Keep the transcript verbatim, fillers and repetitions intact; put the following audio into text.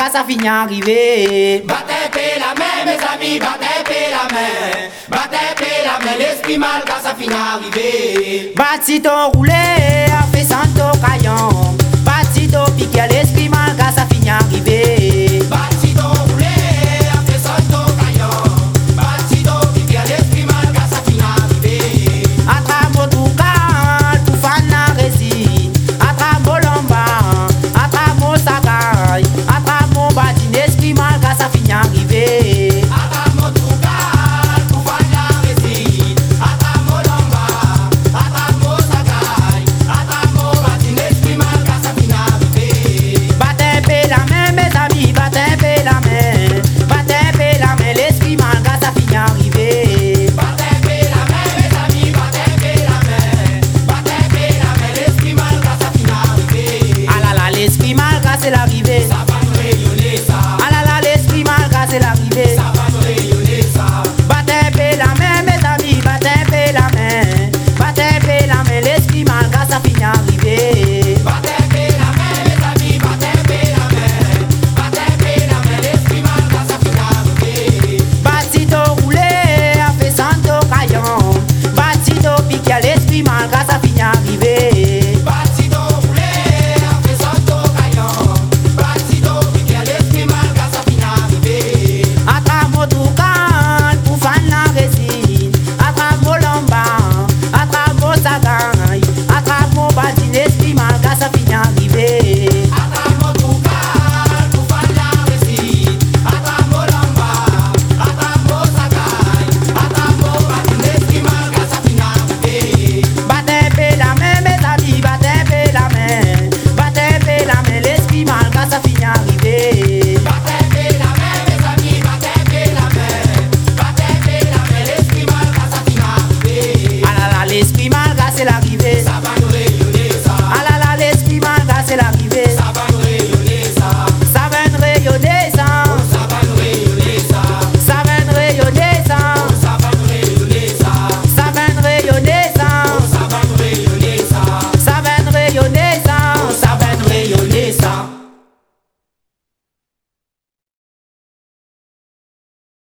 car ça finit arrivé. Battez la main, mes amis, battez la main. Battez la main, l'esprit mal, car ça finit arrivé. Bâti ton roulé, a fait santo caillon. Bâti ton piqué, l'esprit